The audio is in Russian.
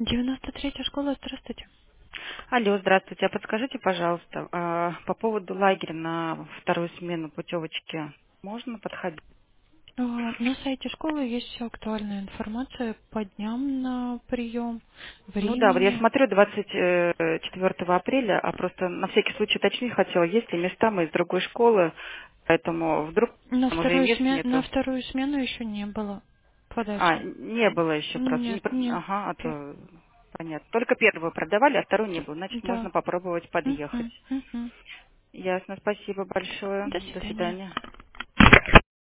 93-я школа, здравствуйте. Алло, здравствуйте. А подскажите, пожалуйста, по поводу лагеря на вторую смену путевочки можно подходить? На сайте школы есть вся актуальная информация по дням на прием, Ну да, вот я времени. смотрю 24 апреля, а просто на всякий случай уточнить хотела, есть ли места мы из другой школы, поэтому вдруг там уже и мест На нету. вторую смену еще не было А, подачи. не было еще просто. Нет, нет. Ага, а то понятно. Только первую продавали, а вторую не было. Значит, можно Да. попробовать подъехать. Мгм, мгм. Ясно, спасибо большое. До До свидания. свидания.